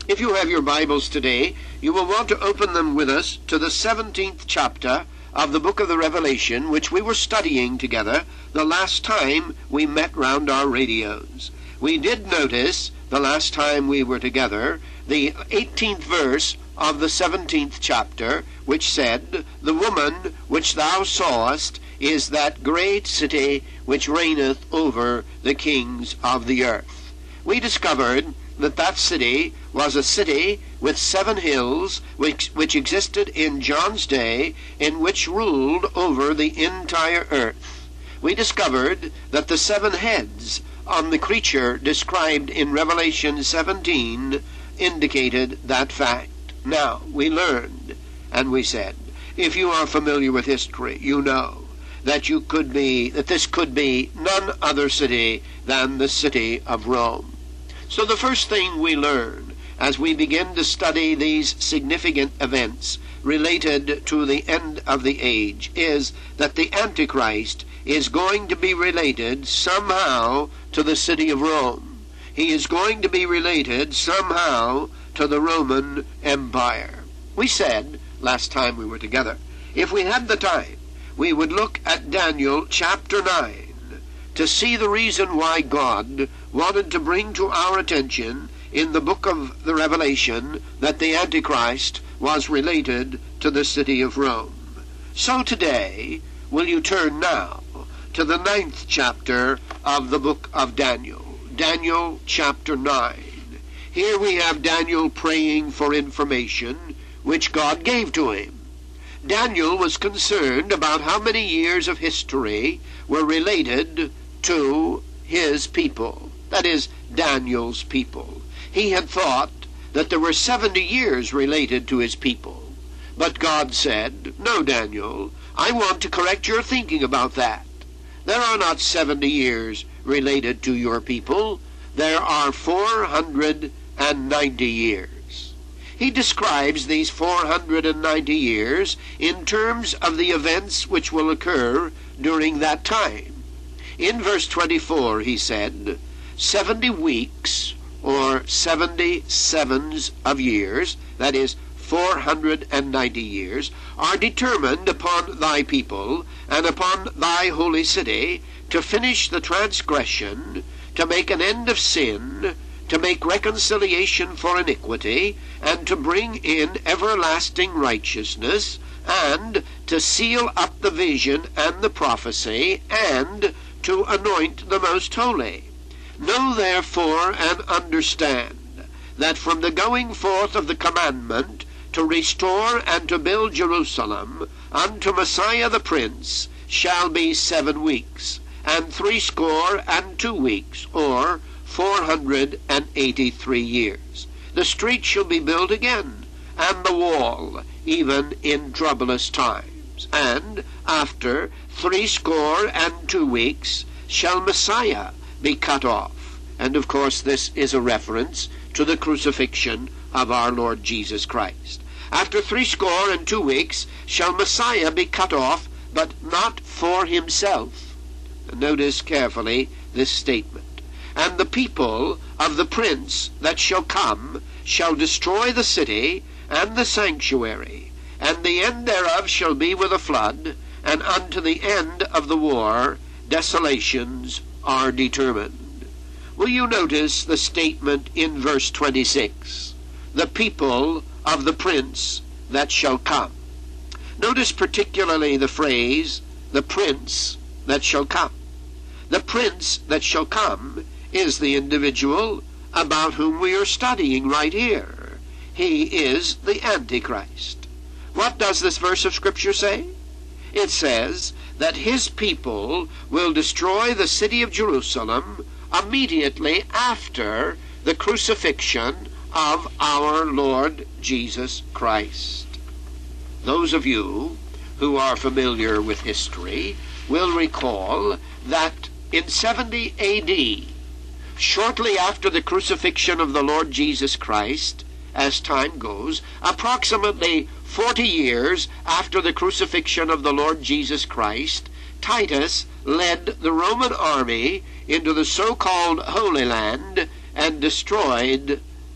If you have your Bibles today, you will want to open them with us to the 17th chapter of the book of the Revelation, which we were studying together the last time we met round our radios. We did notice the last time we were together the 18th verse of the 17th chapter, which said, "The woman which thou sawest is that great city which reigneth over the kings of the earth." We discovered that that city was a city with 7 hills which existed in John's day, and which ruled over the entire earth. We discovered that the 7 heads on the creature described in Revelation 17 indicated that fact. Now, we learned, and we said, if you are familiar with history, you know that this could be none other city than the city of Rome. So the first thing we learn as we begin to study these significant events related to the end of the age is that the Antichrist is going to be related somehow to the city of Rome. He is going to be related somehow to the Roman Empire. We said, last time we were together, if we had the time, we would look at Daniel chapter 9 to see the reason why God wanted to bring to our attention in the book of the Revelation that the Antichrist was related to the city of Rome. So today, will you turn now to the 9th chapter of the book of Daniel. Daniel chapter 9. Here we have Daniel praying for information which God gave to him. Daniel was concerned about how many years of history were related to his people, that is, Daniel's people. He had thought that there were 70 years related to his people. But God said, "No, Daniel, I want to correct your thinking about that. There are not 70 years related to your people. There are 490 years." He describes these 490 years in terms of the events which will occur during that time. In verse 24 he said, 70 weeks, or 70 sevens of years, that is 490 years, are determined upon thy people and upon thy holy city to finish the transgression, to make an end of sin, to make reconciliation for iniquity, and to bring in everlasting righteousness, and to seal up the vision and the prophecy, and to anoint the most holy. Know therefore and understand that from the going forth of the commandment to restore and to build Jerusalem unto Messiah the Prince shall be 7 weeks, and 62 weeks, or 483 years. The street shall be built again, and the wall, even in troublous times. And after 62 weeks shall Messiah be cut off. And of course this is a reference to the crucifixion of our Lord Jesus Christ. After 62 weeks shall Messiah be cut off, but not for himself. Notice carefully this statement. And the people of the prince that shall come shall destroy the city and the sanctuary, and the end thereof shall be with a flood, and unto the end of the war desolations are determined. Will you notice the statement in verse 26? The people of the prince that shall come. Notice particularly the phrase, the prince that shall come. The prince that shall come is the individual about whom we are studying right here. He is the Antichrist. What does this verse of Scripture say? It says that his people will destroy the city of Jerusalem immediately after the crucifixion of our Lord Jesus Christ. Those of you who are familiar with history will recall that in 70 A.D., shortly after the crucifixion of the Lord Jesus Christ, as time goes, approximately 40 years after the crucifixion of the Lord Jesus Christ, Titus led the Roman army into the so-called Holy Land and destroyed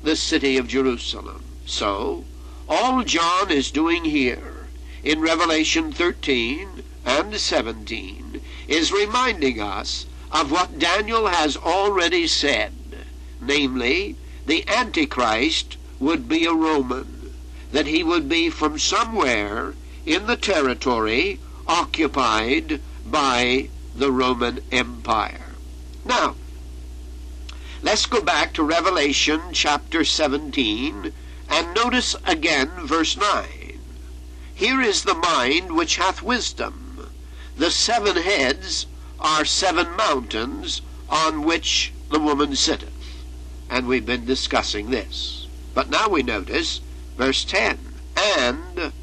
the city of Jerusalem. So, all John is doing here in Revelation 13 and 17 is reminding us of what Daniel has already said, namely, the Antichrist would be a Roman, that he would be from somewhere in the territory occupied by the Roman Empire. Now, let's go back to Revelation chapter 17 and notice again verse 9. Here is the mind which hath wisdom. The 7 heads are 7 mountains on which the woman sitteth. And we've been discussing this. But now we notice verse 10. And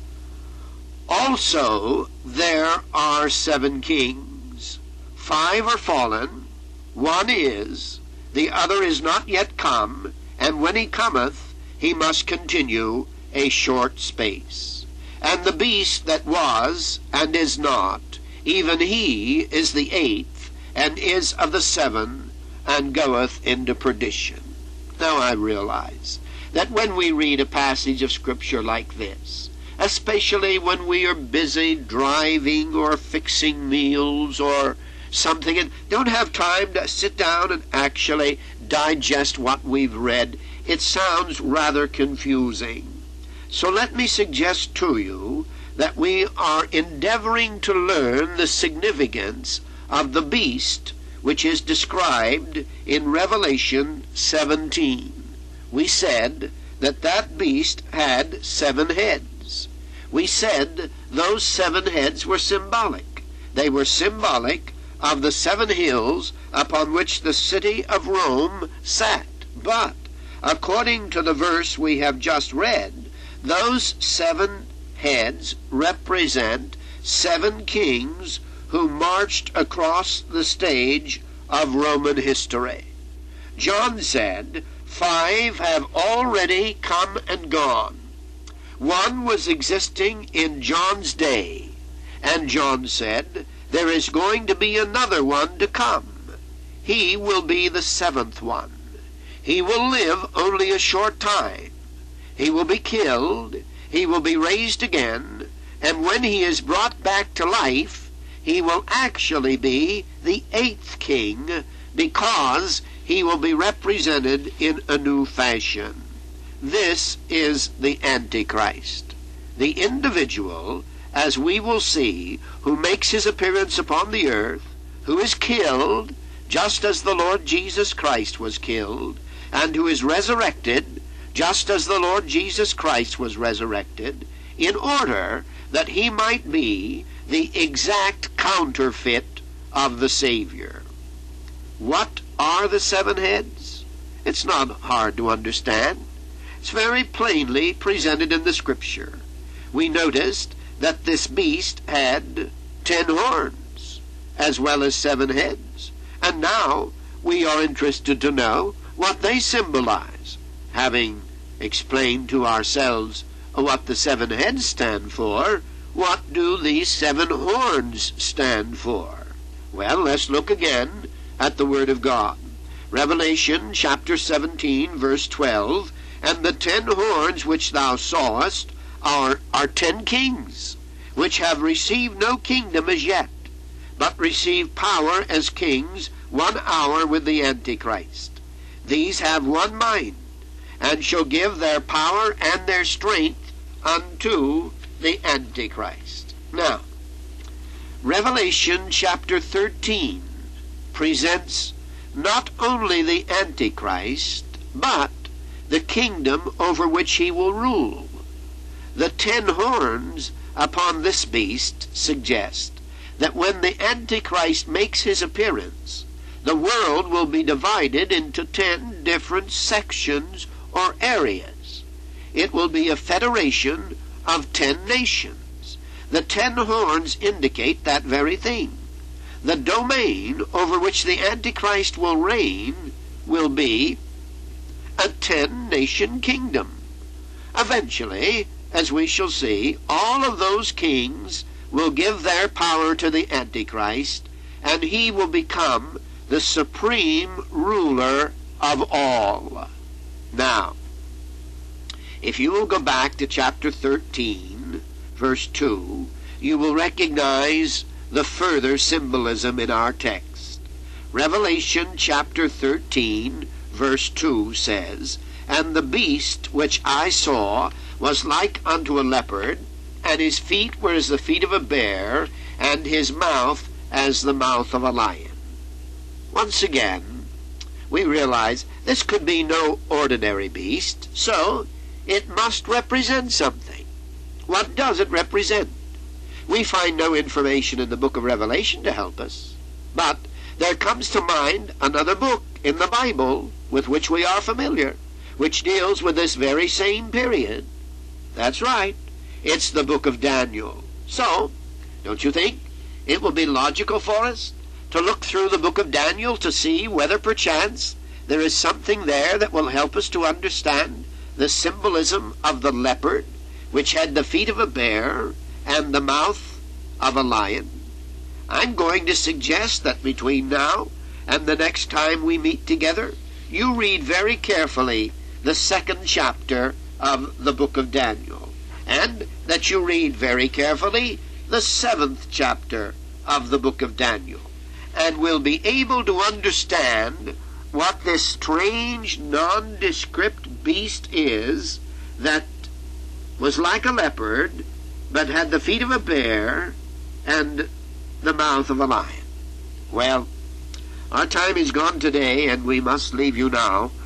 also there are 7 kings. 5 are fallen, 1 is, the other is not yet come, and when he cometh, he must continue a short space. And the beast that was and is not, even he is the 8th, and is of the 7, and goeth into perdition. Now I realize that when we read a passage of Scripture like this, especially when we are busy driving or fixing meals or something and don't have time to sit down and actually digest what we've read, it sounds rather confusing. So let me suggest to you that we are endeavoring to learn the significance of the beast which is described in Revelation 17. We said that that beast had 7 heads. We said those 7 heads were symbolic. They were symbolic of the 7 hills upon which the city of Rome sat. But, according to the verse we have just read, those 7 heads represent 7 kings who marched across the stage of Roman history. John said 5 have already come and gone. 1 was existing in John's day, and John said there is going to be another one to come. He will be the 7th one. He will live only a short time. He will be killed. He will be raised again, and when he is brought back to life, he will actually be the 8th king, because he will be represented in a new fashion. This is the Antichrist, the individual, as we will see, who makes his appearance upon the earth, who is killed, just as the Lord Jesus Christ was killed, and who is resurrected, just as the Lord Jesus Christ was resurrected, in order that he might be the exact counterfeit of the Savior. What are the 7 heads? It's not hard to understand. It's very plainly presented in the Scripture. We noticed that this beast had 10 horns, as well as 7 heads. And now we are interested to know what they symbolize. Having explained to ourselves what the 7 heads stand for, what do these 7 horns stand for? Well, let's look again at the Word of God. Revelation chapter 17, verse 12, and the 10 horns which thou sawest are 10 kings, which have received no kingdom as yet, but receive power as kings 1 hour with the Antichrist. These have one mind, and shall give their power and their strength unto the Antichrist. Now, Revelation chapter 13 presents not only the Antichrist, but the kingdom over which he will rule. The 10 horns upon this beast suggest that when the Antichrist makes his appearance, the world will be divided into 10 different sections or areas. It will be a federation of 10 nations. The 10 horns indicate that very thing. The domain over which the Antichrist will reign will be a 10-nation kingdom. Eventually, as we shall see, all of those kings will give their power to the Antichrist, and he will become the supreme ruler of all. Now, If you will go back to chapter 13, verse 2, you will recognize the further symbolism in our text. Revelation chapter 13, verse 2 says, "And the beast which I saw was like unto a leopard, and his feet were as the feet of a bear, and his mouth as the mouth of a lion." Once again, we realize this could be no ordinary beast, so it must represent something. What does it represent? We find no information in the book of Revelation to help us, but there comes to mind another book in the Bible with which we are familiar, which deals with this very same period. That's right, it's the book of Daniel. So, don't you think it will be logical for us to look through the book of Daniel to see whether perchance there is something there that will help us to understand the symbolism of the leopard, which had the feet of a bear and the mouth of a lion? I'm going to suggest that between now and the next time we meet together, you read very carefully the 2nd chapter of the book of Daniel, and that you read very carefully the 7th chapter of the book of Daniel, and will be able to understand what this strange, nondescript beast is that was like a leopard, but had the feet of a bear and the mouth of a lion. Well, our time is gone today, and we must leave you now.